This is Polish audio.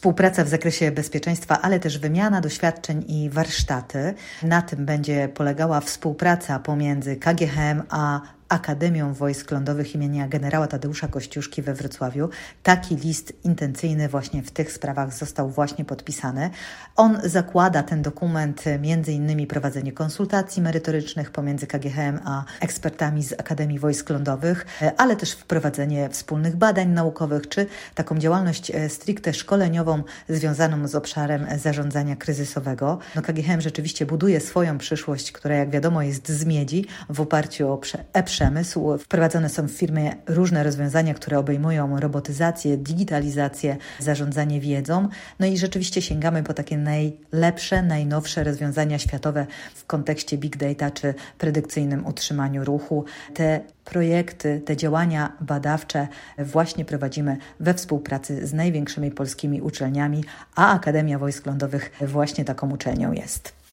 współpraca w zakresie bezpieczeństwa, ale też wymiana doświadczeń i warsztaty. Na tym będzie polegała współpraca pomiędzy KGHM a Akademią Wojsk Lądowych imienia generała Tadeusza Kościuszki we Wrocławiu. Taki list intencyjny właśnie w tych sprawach został właśnie podpisany. On zakłada, ten dokument, między innymi prowadzenie konsultacji merytorycznych pomiędzy KGHM a ekspertami z Akademii Wojsk Lądowych, ale też wprowadzenie wspólnych badań naukowych, czy taką działalność stricte szkoleniową związaną z obszarem zarządzania kryzysowego. KGHM rzeczywiście buduje swoją przyszłość, która, jak wiadomo, jest z miedzi, w oparciu o przemysł. Wprowadzone są w firmie różne rozwiązania, które obejmują robotyzację, digitalizację, zarządzanie wiedzą. I rzeczywiście sięgamy po takie najlepsze, najnowsze rozwiązania światowe w kontekście big data czy predykcyjnym utrzymaniu ruchu. Te projekty, te działania badawcze właśnie prowadzimy we współpracy z największymi polskimi uczelniami, a Akademia Wojsk Lądowych właśnie taką uczelnią jest.